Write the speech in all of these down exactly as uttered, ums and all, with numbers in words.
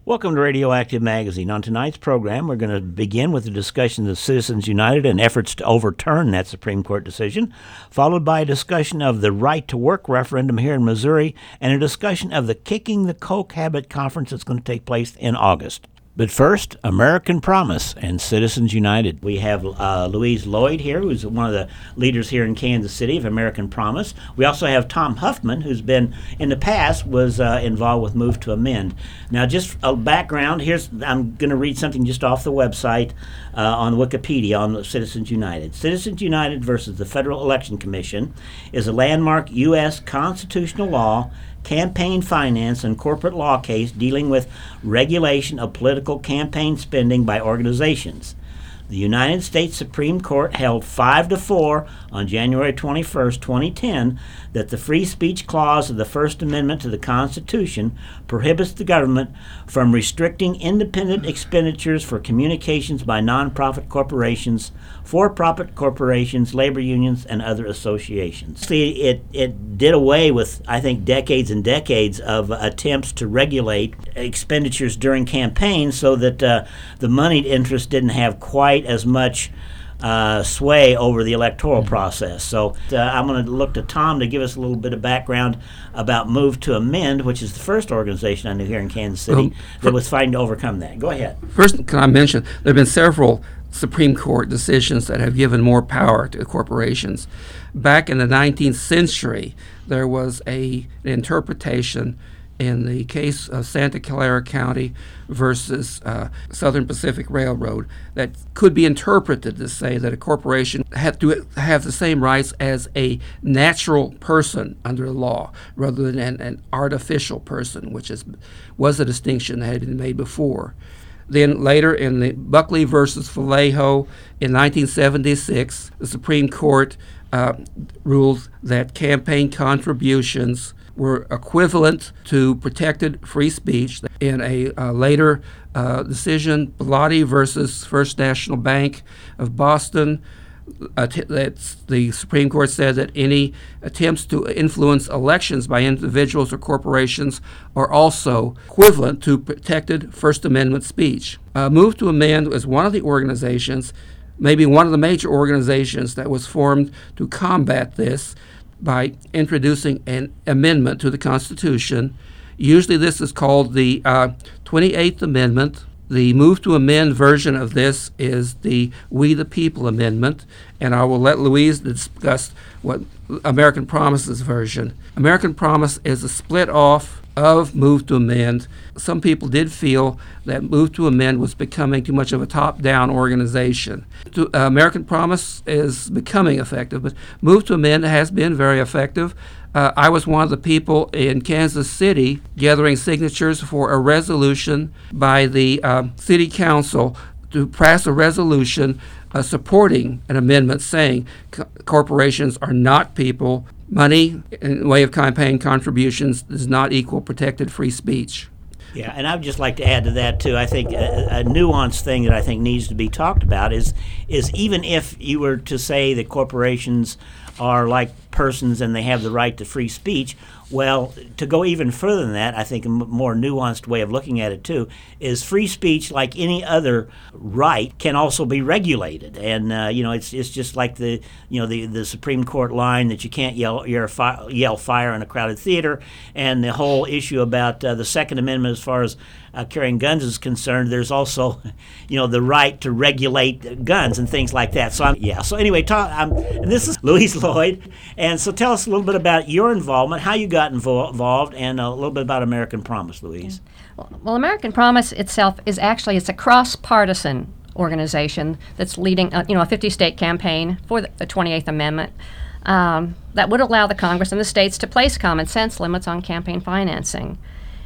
Welcome to Radioactive Magazine. On tonight's program, we're going to begin with a discussion of Citizens United and efforts to overturn that Supreme Court decision, followed by a discussion of the right to work referendum here in Missouri, and a discussion of the Kicking the Coke Habit Conference that's going to take place in August. But first, American Promise and Citizens United. We have uh, Louise Lloyd here, who's one of the leaders here in Kansas City of American Promise. We also have Tom Huffman, who's been, in the past, was uh, involved with Move to Amend. Now, just a background, here's I'm going to read something just off the website uh, on Wikipedia on Citizens United. Citizens United versus the Federal Election Commission is a landmark U S constitutional law, campaign finance, and corporate law case dealing with regulation of political campaign spending by organizations. The United States Supreme Court held five to four on January twenty-first, twenty ten, that the free speech clause of the First Amendment to the Constitution prohibits the government from restricting independent expenditures for communications by nonprofit corporations, for-profit corporations, labor unions, and other associations. See, it, it did away with, I think, decades and decades of attempts to regulate expenditures during campaigns so that uh, the moneyed interest didn't have quite as much uh, sway over the electoral process. So uh, I'm going to look to Tom to give us a little bit of background about Move to Amend, which is the first organization I knew here in Kansas City um, that was fighting to overcome that. Go ahead. First, can I mention, there have been several Supreme Court decisions that have given more power to corporations. Back in the nineteenth century, there was a, an interpretation in the case of Santa Clara County versus uh, Southern Pacific Railroad that could be interpreted to say that a corporation had to have the same rights as a natural person under the law rather than an, an artificial person, which is was a distinction that had been made before. Then later in the Buckley versus Vallejo in nineteen seventy-six, the Supreme Court uh, ruled that campaign contributions were equivalent to protected free speech. In a uh, later uh, decision, Bellotti versus First National Bank of Boston, uh, t- that's the Supreme Court said that any attempts to influence elections by individuals or corporations are also equivalent to protected First Amendment speech. Uh, Move to Amend is one of the organizations, maybe one of the major organizations that was formed to combat this by introducing an amendment to the Constitution. Usually this is called the uh, twenty-eighth Amendment. The Move to Amend version of this is the We the People Amendment, and I will let Louise discuss what American Promise's version. American Promise is a split off of Move to Amend. Some people did feel that Move to Amend was becoming too much of a top-down organization. To, uh, American Promise is becoming effective, but Move to Amend has been very effective. Uh, I was one of the people in Kansas City gathering signatures for a resolution by the uh, City Council to pass a resolution uh, supporting an amendment saying co- corporations are not people. Money in the way of campaign contributions does not equal protected free speech. Yeah, and I would just like to add to that, too. I think a, a nuanced thing that I think needs to be talked about is is even if you were to say that corporations are like persons and they have the right to free speech, well, to go even further than that, I think a m- more nuanced way of looking at it, too, is free speech, like any other right, can also be regulated. And, uh, you know, it's it's just like the, you know, the, the Supreme Court line that you can't yell yell, fi- yell fire in a crowded theater, and the whole issue about uh, the Second Amendment as far as uh, carrying guns is concerned. There's also, you know, the right to regulate guns and things like that. So, I'm, yeah. So anyway, talk, I'm, and this is Louise Lloyd. And so tell us a little bit about your involvement, how you got invo- involved, and a little bit about American Promise, Louise. Well, well, American Promise itself is actually, it's a cross-partisan organization that's leading, uh, you know, a fifty-state campaign for the, the twenty-eighth Amendment um, that would allow the Congress and the states to place common sense limits on campaign financing.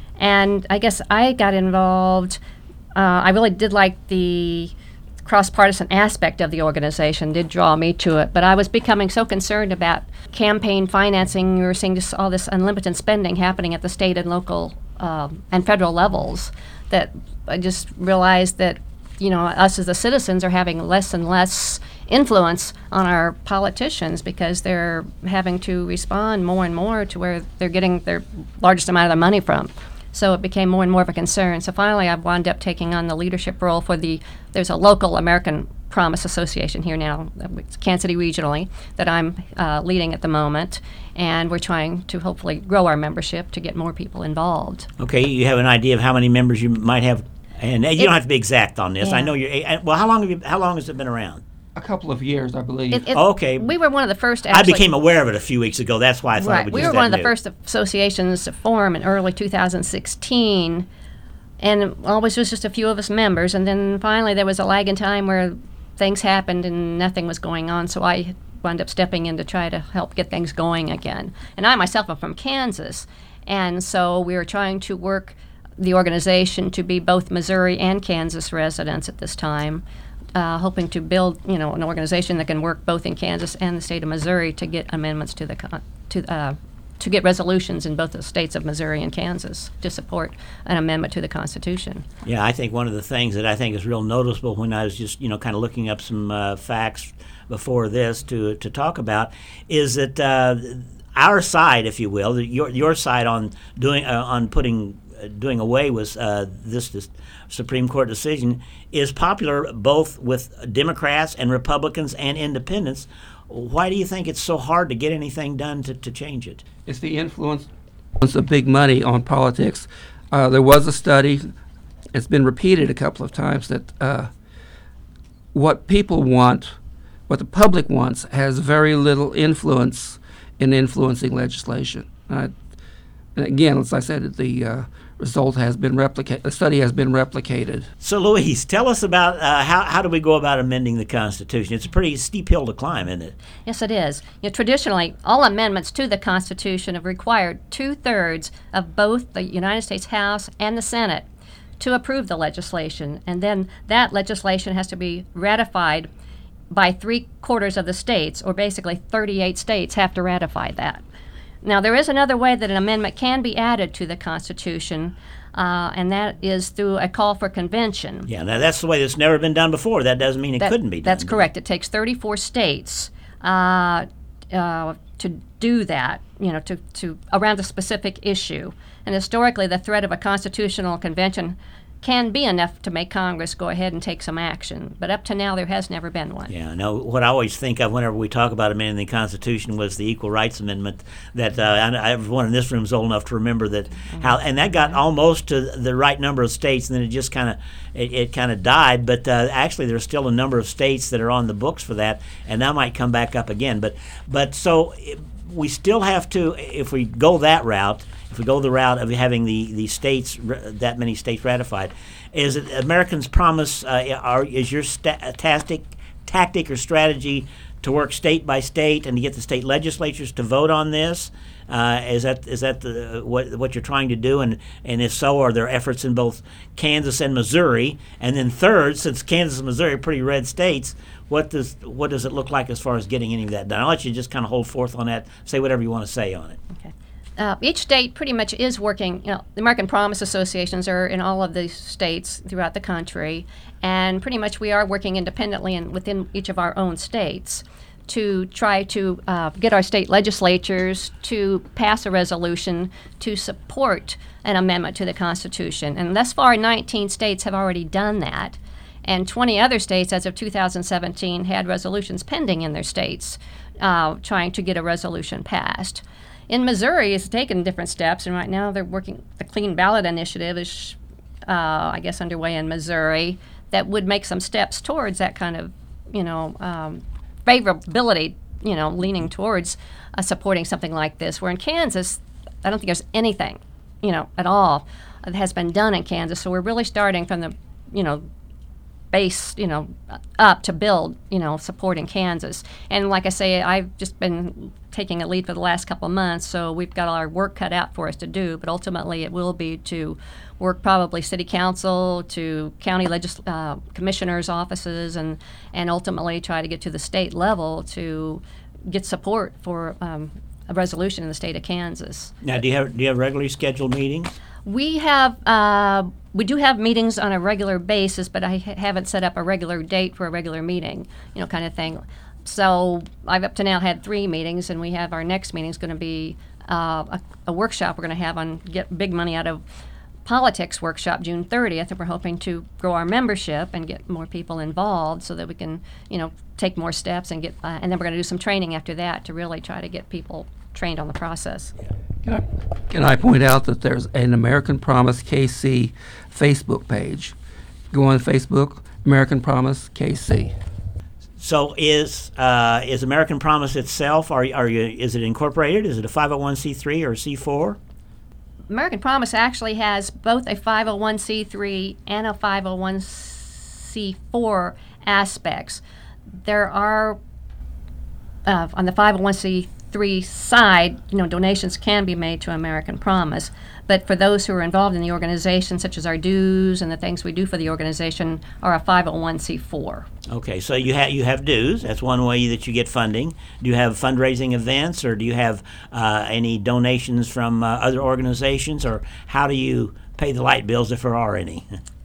And I guess I got involved, uh, I really did like the cross-partisan aspect of the organization, did draw me to it, but I was becoming so concerned about campaign financing. We were seeing just all this unlimited spending happening at the state and local um, and federal levels that I just realized that, you know, us as the citizens are having less and less influence on our politicians because they're having to respond more and more to where they're getting their largest amount of their money from. So it became more and more of a concern. So finally, I wound up taking on the leadership role for the, there's a local American Promise Association here now, it's Kansas City regionally, that I'm uh, leading at the moment. And we're trying to hopefully grow our membership to get more people involved. Okay, you have an idea of how many members you might have, and you It- don't have to be exact on this. I Yeah. know you're. eh, Well, how long have you? How long has it been around? A couple of years, I believe. It- it- Okay. We were one of the first. I Actually, became aware of it a few weeks ago. That's why I thought it Right. was We just were one of that the new. first associations to form in early two thousand sixteen, and always was just a few of us members. And then finally, there was a lag in time where things happened and nothing was going on. So I wound up stepping in to try to help get things going again. And I myself am from Kansas, and so we were trying to work the organization to be both Missouri and Kansas residents at this time. Uh, hoping to build, you know, an organization that can work both in Kansas and the state of Missouri to get amendments to the con- to uh, to get resolutions in both the states of Missouri and Kansas to support an amendment to the Constitution. Yeah, I think one of the things that I think is real noticeable when I was just, you know, kind of looking up some uh, facts before this to to talk about is that uh, our side, if you will, your your side on doing uh, on putting uh, doing away with uh, this, this Supreme Court decision is popular both with Democrats and Republicans and independents. Why do you think it's so hard to get anything done to, to change it? It's the influence of big money on politics. Uh, there was a study, it's been repeated a couple of times, that uh, what people want, what the public wants, has very little influence in influencing legislation. Uh, and again, as I said, the uh, result has been replicated, the study has been replicated. So, Louise, tell us about uh, how, how do we go about amending the Constitution? It's a pretty steep hill to climb, isn't it? Yes, it is. You know, traditionally, all amendments to the Constitution have required two-thirds of both the United States House and the Senate to approve the legislation, and then that legislation has to be ratified by three-quarters of the states, or basically thirty-eight states have to ratify that. Now, there is another way that an amendment can be added to the Constitution, uh, and that is through a call for convention. Yeah, now that's the way that's never been done before. That doesn't mean it That- couldn't be done. That's correct. It takes thirty-four states uh, uh, to do that, you know, to, to around a specific issue. And historically, the threat of a constitutional convention can be enough to make Congress go ahead and take some action. But up to now, there has never been one. Yeah, no, what I always think of whenever we talk about amending the Constitution was the Equal Rights Amendment that uh, I, everyone in this room is old enough to remember that how, and that got almost to the right number of states, and then it just kind of, it, it kind of died, but uh, actually there's still a number of states that are on the books for that, and that might come back up again. But, but so it, we still have to, if we go that route, if we go the route of having the, the states, that many states ratified, is it Americans' promise, uh, are, is your sta- tactic, tactic or strategy to work state by state and to get the state legislatures to vote on this? Uh, is that is that the, what what you're trying to do? And, and if so, are there efforts in both Kansas and Missouri? And then third, since Kansas and Missouri are pretty red states, what does what does it look like as far as getting any of that done? I'll let you just kind of hold forth on that, say whatever you want to say on it. Okay. Uh, each state pretty much is working, you know, the American Promise Associations are in all of the states throughout the country, and pretty much we are working independently and within each of our own states to try to uh, get our state legislatures to pass a resolution to support an amendment to the Constitution. And thus far, nineteen states have already done that, and twenty other states, as of two thousand seventeen, had resolutions pending in their states uh, trying to get a resolution passed. In Missouri, it's taken different steps, and right now they're working. The Clean Ballot Initiative is, uh, I guess, underway in Missouri that would make some steps towards that kind of, you know, um, favorability, you know, leaning towards uh, supporting something like this. Where in Kansas, I don't think there's anything, you know, at all that has been done in Kansas. So we're really starting from the, you know, base, you know, up to build, you know, support in Kansas. And like I say, I've just been taking a lead for the last couple of months, so we've got our work cut out for us to do. But ultimately, it will be to work probably city council to county legis- uh, commissioners' offices, and and ultimately try to get to the state level to get support for um, a resolution in the state of Kansas. Now, do you have do you have regularly scheduled meetings? We have uh, we do have meetings on a regular basis, but I ha- haven't set up a regular date for a regular meeting, you know, kind of thing. So I've up to now had three meetings, and we have our next meeting is going to be uh, a, a workshop we're going to have on get big money out of politics workshop June thirtieth, and we're hoping to grow our membership and get more people involved so that we can, you know, take more steps and get, uh, and then we're going to do some training after that to really try to get people trained on the process. Can I, can I point out that there's an American Promise K C Facebook page? Go on Facebook, American Promise K C. So is uh, is American Promise itself, are, are you, is it incorporated? Is it a five oh one c three or a C four? American Promise actually has both a five oh one c three and a five oh one c four aspects. There are, uh, on the five oh one c three side, you know, donations can be made to American Promise. But for those who are involved in the organization, such as our dues and the things we do for the organization, are a five oh one c four. Okay, so you have you have dues. That's one way that you get funding. Do you have fundraising events, or do you have uh, any donations from uh, other organizations, or how do you pay the light bills if there are any?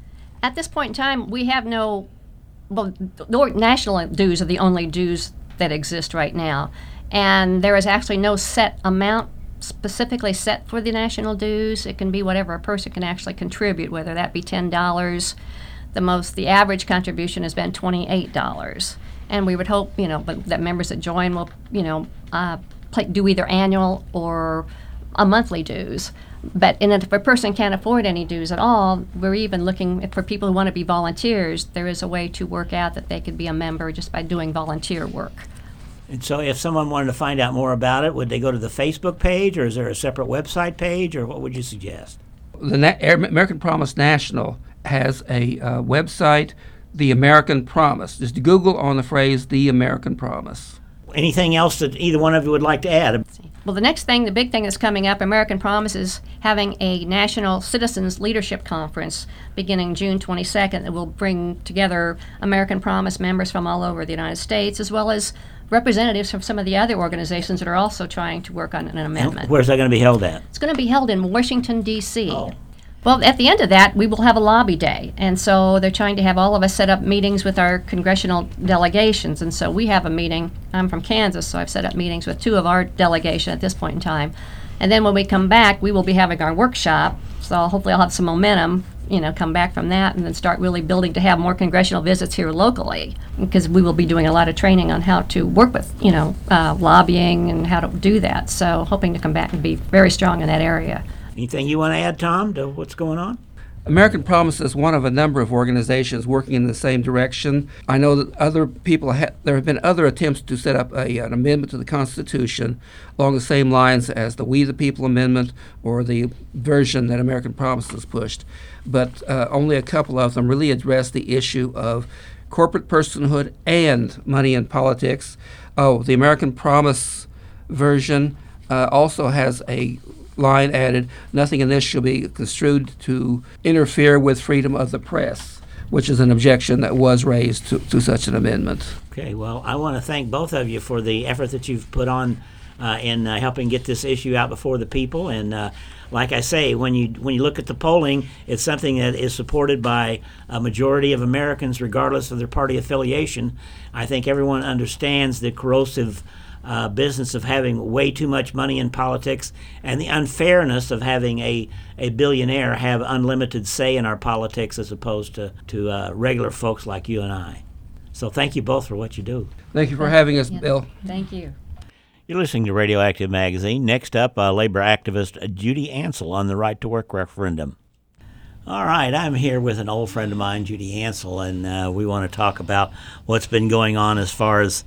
At this point in time, we have no, well, the or- national dues are the only dues that exist right now. And there is actually no set amount specifically set for the national dues. It can be whatever a person can actually contribute, whether that be ten dollars. The most, the average contribution has been twenty-eight dollars. And we would hope, you know, that members that join will, you know, uh, play, do either annual or a monthly dues. But and if a person can't afford any dues at all, we're even looking for people who want to be volunteers. There is a way to work out that they could be a member just by doing volunteer work. And so if someone wanted to find out more about it, would they go to the Facebook page, or is there a separate website page, or what would you suggest? The Na- American Promise National has a uh, website, The American Promise. Just Google on the phrase The American Promise. Anything else that either one of you would like to add? Well, the next thing, the big thing that's coming up, American Promise is having a National Citizens Leadership Conference beginning June twenty-second that will bring together American Promise members from all over the United States, as well as representatives from some of the other organizations that are also trying to work on an amendment. Where's that going to be held at? It's going to be held in Washington, D C Oh. Well, at the end of that, we will have a lobby day. And so they're trying to have all of us set up meetings with our congressional delegations. And so we have a meeting. I'm from Kansas, so I've set up meetings with two of our delegation at this point in time. And then when we come back, we will be having our workshop. So hopefully I'll have some momentum, you know, come back from that and then start really building to have more congressional visits here locally, because we will be doing a lot of training on how to work with, you know, uh, lobbying and how to do that. So hoping to come back and be very strong in that area. Anything you want to add, Tom, to what's going on? American Promise is one of a number of organizations working in the same direction. I know that other people, ha- there have been other attempts to set up a, an amendment to the Constitution along the same lines as the We the People Amendment or the version that American Promise has pushed. But uh, only a couple of them really address the issue of corporate personhood and money in politics. Oh, the American Promise version uh, also has a line added, nothing in this shall be construed to interfere with freedom of the press, which is an objection that was raised to, to such an amendment. Okay, well, I want to thank both of you for the effort that you've put on uh, in uh, helping get this issue out before the people. And uh, like I say, when you when you look at the polling, it's something that is supported by a majority of Americans, regardless of their party affiliation. I think everyone understands the corrosive Uh, business of having way too much money in politics and the unfairness of having a, a billionaire have unlimited say in our politics as opposed to, to uh, regular folks like you and I. So thank you both for what you do. Thank you for having us, Yeah. Bill. Thank you. You're listening to Radioactive Magazine. Next up, uh, labor activist Judy Ansell on the right to work referendum. All right, I'm here with an old friend of mine, Judy Ansell, and uh, we want to talk about what's been going on as far as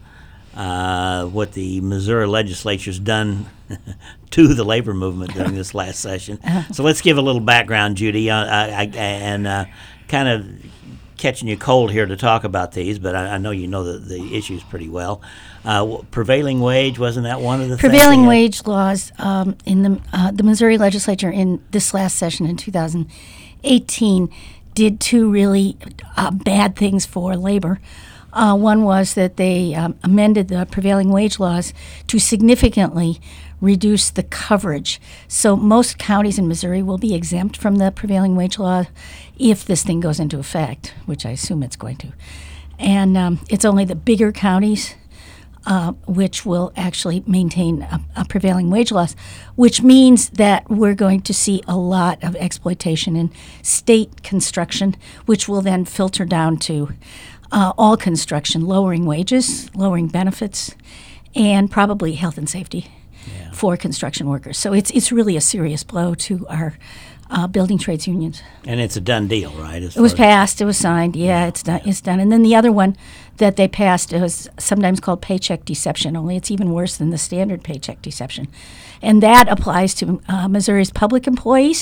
Uh, what the Missouri legislature's done to the labor movement during this last session. So let's give a little background, Judy, uh, I, I, and uh, kind of catching you cold here to talk about these, but I, I know you know the, the issues pretty well. Uh, prevailing wage, wasn't that one of the prevailing things? wage laws um, in the uh, the Missouri legislature in this last session in two thousand eighteen did two really uh, bad things for labor. Uh, one was that they um, amended the prevailing wage laws to significantly reduce the coverage. So most counties in Missouri will be exempt from the prevailing wage law if this thing goes into effect, which I assume it's going to. And um, it's only the bigger counties uh, which will actually maintain a, a prevailing wage laws, which means that we're going to see a lot of exploitation in state construction, which will then filter down to uh, all construction, lowering wages, lowering benefits, and probably health and safety Yeah. for construction workers. So it's it's really a serious blow to our uh, building trades unions. And it's a done deal, right? as It was far as- passed. It was signed. Yeah, it's done. It's done. And then the other one that they passed was sometimes called paycheck deception. Only it's even worse than the standard paycheck deception, and that applies to uh, Missouri's public employees.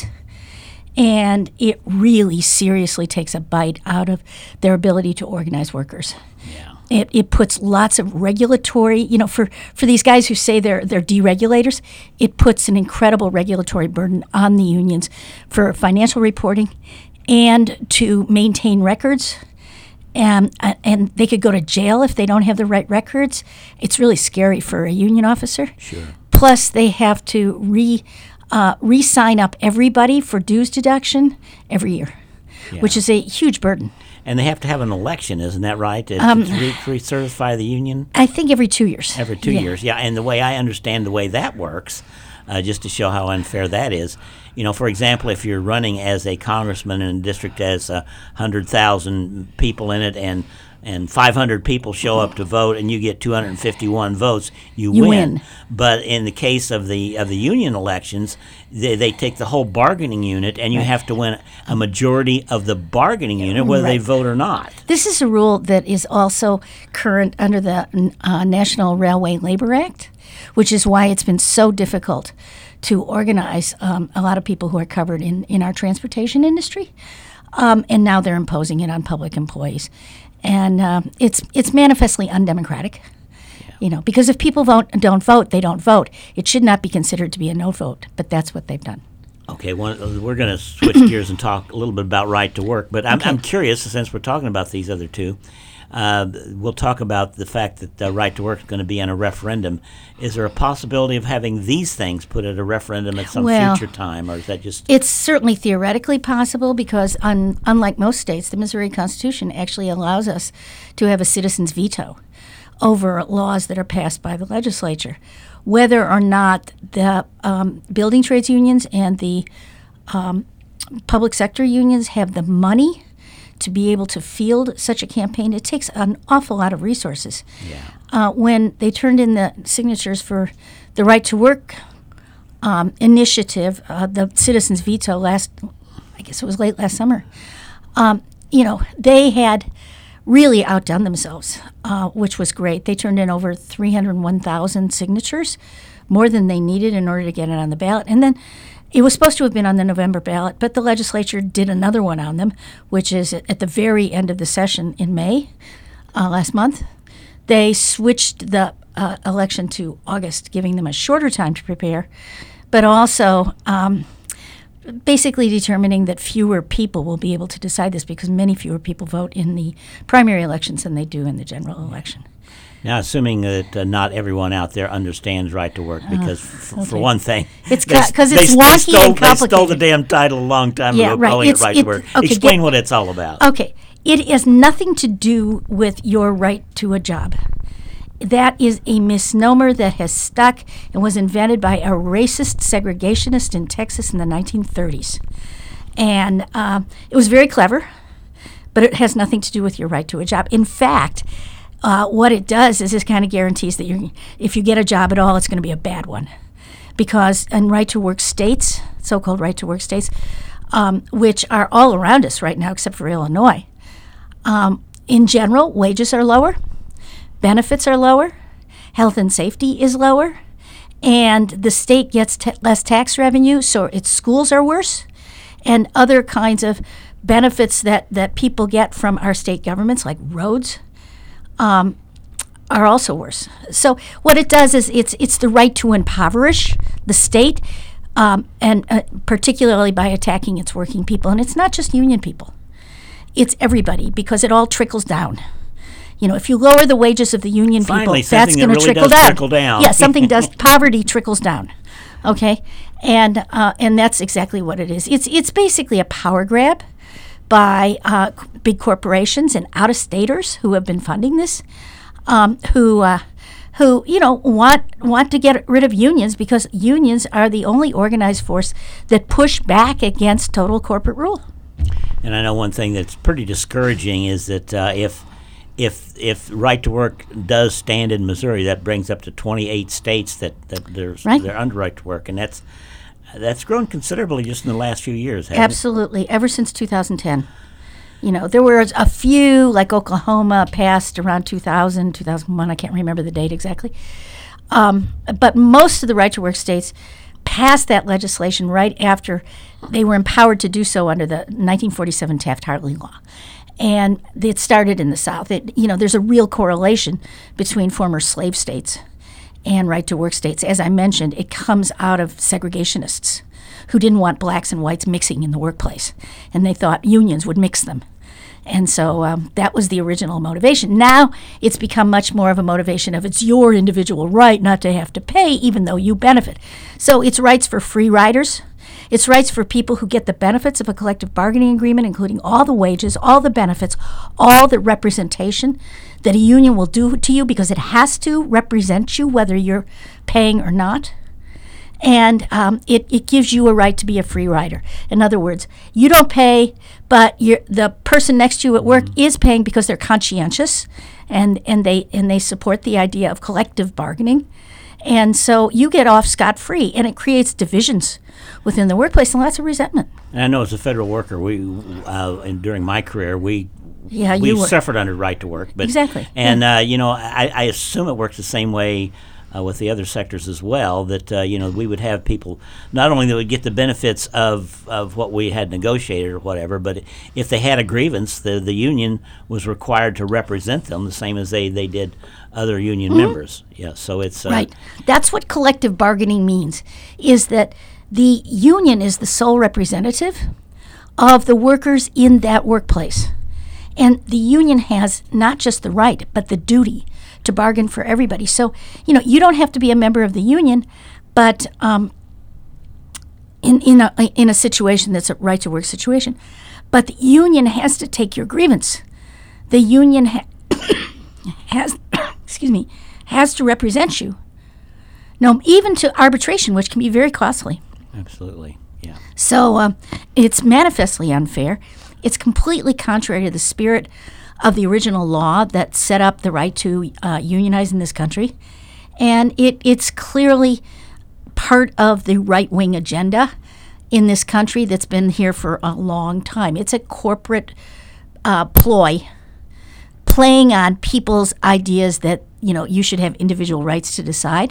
And it really seriously takes a bite out of their ability to organize workers. Yeah. It, it puts lots of regulatory, you know, for, for these guys who say they're they're deregulators, it puts an incredible regulatory burden on the unions for financial reporting and to maintain records. And, uh, and they could go to jail if they don't have the right records. It's really scary for a union officer. Sure. Plus, they have to re uh, re-sign up everybody for dues deduction every year, Yeah. which is a huge burden. And they have to have an election, isn't that right? To, Um, to re- recertify the union I think every two years. every two Yeah. years. Yeah, and the way I understand the way that works, uh, just to show how unfair that is, you know, for example, if you're running as a congressman in a district that has a hundred thousand people in it, and and five hundred people show up to vote, and you get two hundred fifty-one votes, you, You win. win. But in the case of the of the union elections, they, they take the whole bargaining unit, and you have to win a majority of the bargaining unit, whether they Right. vote or not. This is a rule that is also current under the uh, National Railway Labor Act, which is why it's been so difficult to organize um, a lot of people who are covered in, in our transportation industry. Um, and now they're imposing it on public employees. And um, it's it's manifestly undemocratic. You know, because if people vote don't vote, they don't vote. It should not be considered to be a no vote, but that's what they've done. Okay, one, we're going to switch gears and talk a little bit about right to work, but I'm, I'm curious, since we're talking about these other two, uh, we'll talk about the fact that uh, right to work is going to be on a referendum. Is there a possibility of having these things put at a referendum at some Well, future time, or is that just... It's certainly theoretically possible because, un, unlike most states, the Missouri Constitution actually allows us to have a citizen's veto over laws that are passed by the legislature. Whether or not the um, building trades unions and the um, public sector unions have the money to be able to field such a campaign, it takes an awful lot of resources. Yeah. Uh, when they turned in the signatures for the Right to Work um, initiative, uh, the citizens' veto last, I guess it was late last summer, um, you know, they had really outdone themselves, uh, which was great. They turned in over three hundred one thousand signatures, more than they needed in order to get it on the ballot. And then it was supposed to have been on the November ballot, but the legislature did another one on them, which is at the very end of the session in May uh, last month. They switched the uh, election to August, giving them a shorter time to prepare, but also um, basically determining that fewer people will be able to decide this because many fewer people vote in the primary elections than they do in the general election. Now, assuming that uh, not everyone out there understands right to work, because f- for okay. one thing, It's they- ca- 'cause they- it's they wonky stole, and They stole the complicated. damn title a long time Yeah, ago, right. calling It's- it right it- to work. okay, Explain get- what it's all about. Okay, it has nothing to do with your right to a job. That is a misnomer that has stuck and was invented by a racist segregationist in Texas in the nineteen thirties. And uh, it was very clever, but it has nothing to do with your right to a job. In fact, uh, what it does is it kind of guarantees that you're, if you get a job at all, it's going to be a bad one. Because in right to work states, so-called right to work states, um, which are all around us right now except for Illinois, um, in general, wages are lower, benefits are lower, health and safety is lower, and the state gets t- less tax revenue, so its schools are worse, and other kinds of benefits that, that people get from our state governments, like roads, um, are also worse. So what it does is it's it's the right to impoverish the state, um, and uh, particularly by attacking its working people. And it's not just union people; it's everybody because it all trickles down. You know, if you lower the wages of the union Finally, people, that's something going that to really trickle does down. trickle down. Yeah, something does. Poverty trickles down. Okay, and uh, and that's exactly what it is. It's it's basically a power grab by uh, c- big corporations and out-of-staters who have been funding this, um, who uh, who, you know, want want to get rid of unions because unions are the only organized force that push back against total corporate rule. And I know one thing that's pretty discouraging is that uh, if if if right to work does stand in Missouri, that brings up to twenty-eight states that that there's Right. they're under right to work, and that's that's grown considerably just in the last few years. Hasn't Absolutely, ever since two thousand ten. You know, there were a few, like Oklahoma passed around two thousand, two thousand one, I can't remember the date exactly. Um, but most of the right to work states passed that legislation right after they were empowered to do so under the nineteen forty-seven Taft-Hartley law. And it started in the South. It, you know, there's a real correlation between former slave states and right to work states. As I mentioned, it comes out of segregationists who didn't want blacks and whites mixing in the workplace. And they thought unions would mix them. And so um, that was the original motivation. Now it's become much more of a motivation of it's your individual right not to have to pay even though you benefit. So it's rights for free riders. It's rights for people who get the benefits of a collective bargaining agreement, including all the wages, all the benefits, all the representation that a union will do to you because it has to represent you whether you're paying or not. And um, it, it gives you a right to be a free rider. In other words, you don't pay, but you're, the person next to you at work mm-hmm. is paying because they're conscientious, and, and they and they support the idea of collective bargaining. And so you get off scot-free, and it creates divisions within the workplace and lots of resentment. And I know as a federal worker, we uh, and during my career, we yeah, we you were. suffered under right to work. But, exactly. And, yeah. uh, you know, I, I assume it works the same way Uh, with the other sectors as well, that uh, you know we would have people not only that would get the benefits of, of what we had negotiated or whatever, but if they had a grievance, the, the union was required to represent them the same as they, they did other union mm-hmm. members. Yeah, so it's uh, right. That's what collective bargaining means, is that the union is the sole representative of the workers in that workplace. And the union has not just the right, but the duty to bargain for everybody. So, you know, you don't have to be a member of the union, but um, in in a in a situation that's a right to work situation, but the union has to take your grievance. The union ha- has, excuse me, has to represent you. No, even to arbitration, which can be very costly. Absolutely, yeah. So um, it's manifestly unfair. It's completely contrary to the spirit of the original law that set up the right to uh, unionize in this country. And it, it's clearly part of the right-wing agenda in this country that's been here for a long time. It's a corporate uh, ploy playing on people's ideas that, you know, you should have individual rights to decide,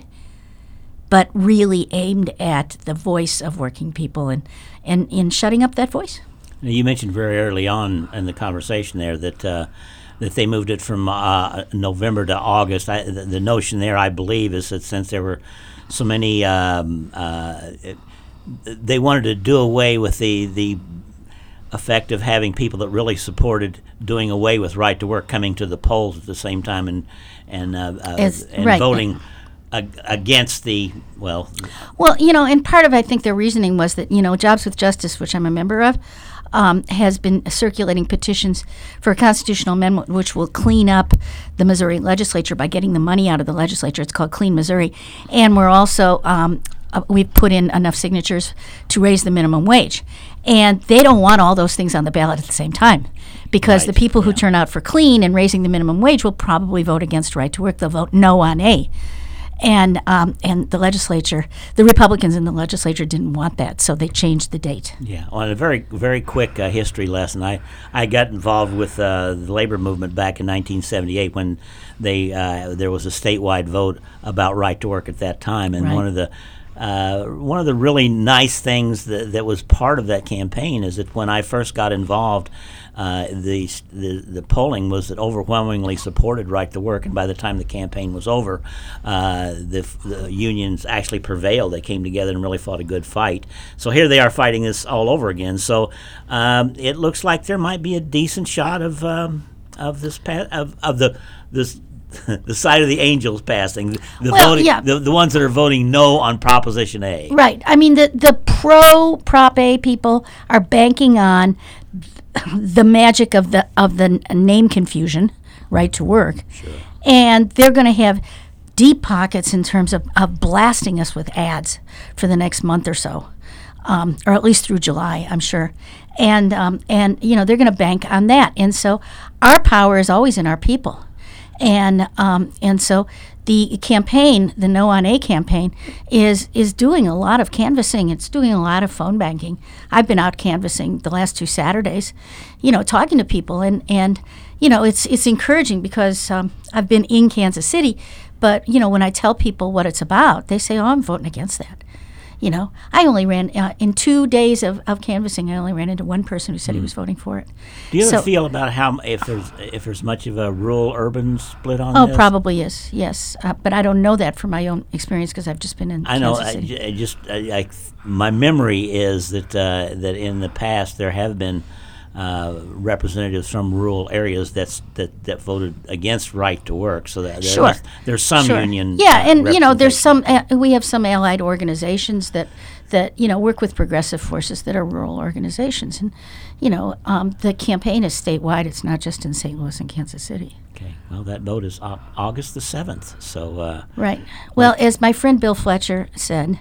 but really aimed at the voice of working people and, and in shutting up that voice. Now, you mentioned very early on in the conversation there that uh, that they moved it from uh, November to August. I, the, the notion there, I believe, is that since there were so many, um, uh, it, they wanted to do away with the the effect of having people that really supported doing away with right to work coming to the polls at the same time and and uh, uh, As, and right. voting ag- against the well. Well, you know, and part of I think their reasoning was that, you know, Jobs with Justice, which I'm a member of, Um, has been circulating petitions for a constitutional amendment which will clean up the Missouri legislature by getting the money out of the legislature. It's called Clean Missouri. And we're also, um, uh, we've put in enough signatures to raise the minimum wage. And they don't want all those things on the ballot at the same time because Right, the people who yeah. turn out for clean and raising the minimum wage will probably vote against right to work. They'll vote no on A. And um, and the legislature, the Republicans in the legislature didn't want that, so they changed the date. Yeah, on a very very quick uh, history lesson, I, I got involved with uh, the labor movement back in nineteen seventy-eight when they uh, there was a statewide vote about right to work at that time, and Right. one of the uh, one of the really nice things that, that was part of that campaign is that when I first got involved, uh, the, the the polling was that overwhelmingly supported right to work, and by the time the campaign was over, uh, the, the unions actually prevailed. They came together and really fought a good fight. So here they are fighting this all over again. So um, it looks like there might be a decent shot of um, of this pa- of of the this. the side of the angels passing, the Well, voting, yeah. the, the ones that are voting no on Proposition A. Right. I mean, the, the pro Prop A people are banking on the magic of the of the name confusion, right to work, Sure. and they're going to have deep pockets in terms of, of blasting us with ads for the next month or so, um, or at least through July, I'm sure. And um, and you know they're going to bank on that. And so our power is always in our people. And um, and so the campaign, the No on A campaign, is is doing a lot of canvassing. It's doing a lot of phone banking. I've been out canvassing the last two Saturdays, you know, talking to people, and, and you know, it's it's encouraging because um, I've been in Kansas City, but you know, when I tell people what it's about, they say, "Oh, I'm voting against that." You know, I only ran uh, in two days of, of canvassing. I only ran into one person who said he was voting for it. Do you ever So- feel about how if there's if there's much of a rural urban split on Oh, this? probably is, yes. Uh, but I don't know that from my own experience because I've just been in I know. Kansas I, City. j- I just I, I, my memory is that uh, that in the past there have been uh, representatives from rural areas that's that, that voted against right to work. So that there Sure. must- there's some Sure. union. Yeah, uh, and you know, there's representation. some. Uh, we have some allied organizations that that you know work with progressive forces that are rural organizations, and you know, um, the campaign is statewide. It's not just in Saint Louis and Kansas City. Okay. Well, that vote is au- August the seventh. So. Uh, Right. Well, as my friend Bill Fletcher said,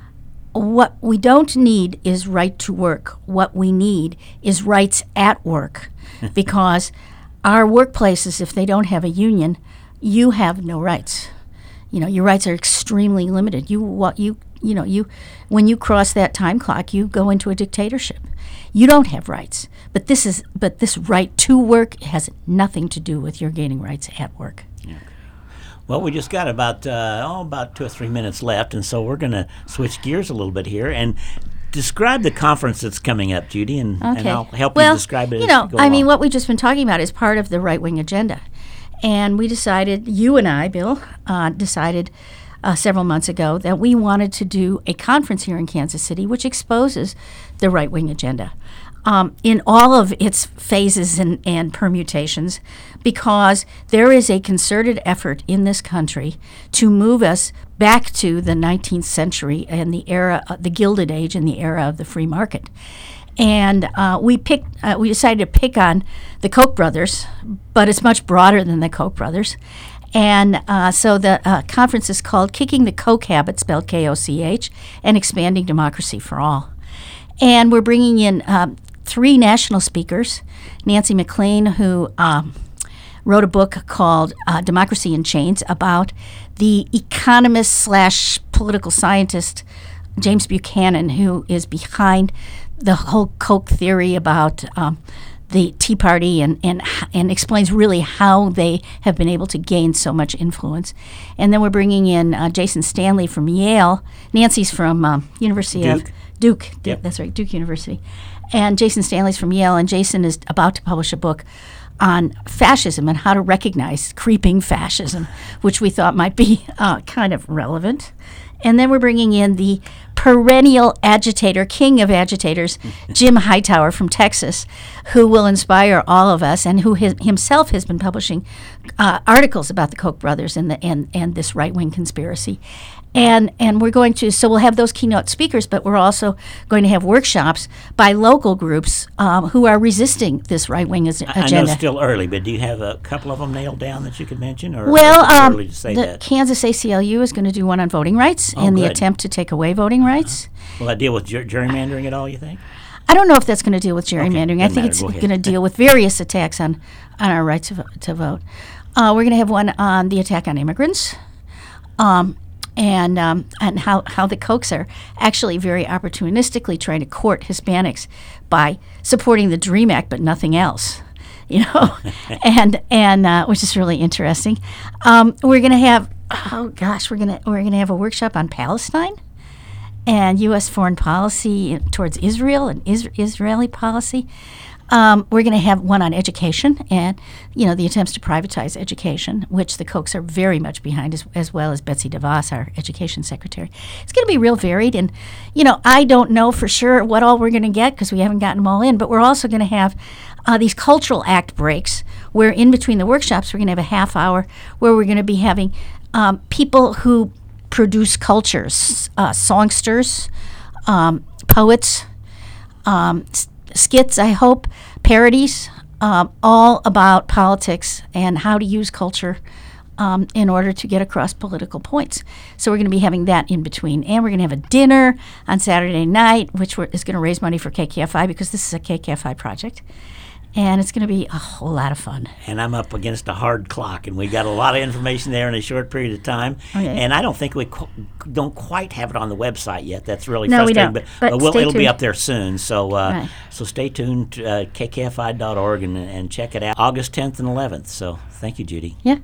what we don't need is right to work. What we need is rights at work, because our workplaces, if they don't have a union, you have no rights. You know, your rights are extremely limited. You what you you know you when you cross that time clock, you go into a dictatorship. You don't have rights. But this is but this right to work has nothing to do with your gaining rights at work. Well, we just got about uh, oh about two or three minutes left, and so we're going to switch gears a little bit here and describe the conference that's coming up, Judy, and, and Okay. I'll help well, you describe it. You as know, we go I mean, along. what we've just been talking about is part of the right wing agenda, and we decided, you and I, Bill, uh, decided uh, several months ago that we wanted to do a conference here in Kansas City, which exposes the right wing agenda. Um, in all of its phases and, and permutations, because there is a concerted effort in this country to move us back to the nineteenth century and the era, uh, the Gilded Age and the era of the free market. And uh, we picked, uh, we decided to pick on the Koch brothers, but it's much broader than the Koch brothers. And uh, so the uh, conference is called Kicking the Koch Habit, spelled K O C H, and Expanding Democracy for All. And we're bringing in um, three national speakers. Nancy MacLean, who um, wrote a book called uh, Democracy in Chains about the economist slash political scientist James Buchanan, who is behind the whole Koch theory about um, the Tea Party and, and and explains really how they have been able to gain so much influence. And then we're bringing in uh, Jason Stanley from Yale. Nancy's from um, University Duke. of Duke. D- Yep. That's right, Duke University. And Jason Stanley's from Yale, and Jason is about to publish a book on fascism and how to recognize creeping fascism, which we thought might be uh, kind of relevant. And then we're bringing in the perennial agitator, king of agitators, Jim Hightower from Texas, who will inspire all of us, and who his, himself has been publishing uh, articles about the Koch brothers and the and, and this right-wing conspiracy. And and we're going to, so we'll have those keynote speakers, but we're also going to have workshops by local groups um, who are resisting this right-wing as- I know agenda. it's still early, but do you have a couple of them nailed down that you could mention? Or Well, is it too um, early to say the that? Kansas A C L U is going to do one on voting rights Oh, and the good. attempt to take away voting rights. Will that deal with ger- gerrymandering at all, you think? I don't know if that's going to deal with gerrymandering. I doesn't think matter. it's Go ahead. going to deal with various attacks on, on our right to, vo- to vote. Uh, we're going to have one on the attack on immigrants, um, and um, and how, how the Kochs are actually very opportunistically trying to court Hispanics by supporting the DREAM Act, but nothing else. You know, and and uh, which is really interesting. Um, we're going to have oh gosh, we're gonna we're going to have a workshop on Palestine and U S foreign policy towards Israel and is- Israeli policy. Um, we're going to have one on education and, you know, the attempts to privatize education, which the Kochs are very much behind, as, as well as Betsy DeVos, our education secretary. It's going to be real varied. And, you know, I don't know for sure what all we're going to get because we haven't gotten them all in, but we're also going to have uh, these cultural act breaks where in between the workshops, we're going to have a half hour where we're going to be having um, people who produce cultures, uh, songsters, um, poets, um, s- skits, I hope, parodies, um, all about politics and how to use culture um, in order to get across political points. So we're going to be having that in between. And we're going to have a dinner on Saturday night, which we're, is going to raise money for K K F I because this is a K K F I project. And it's going to be a whole lot of fun. And I'm up against a hard clock, and we got a lot of information there in a short period of time. Okay. And I don't think we qu- don't quite have it on the website yet. That's really No, we frustrating, don't. but, But we'll, stay it'll be tuned. up there soon. So uh, Right. so stay tuned to uh, K K F I dot org and, and check it out August tenth and eleventh. So thank you, Judy. Yeah.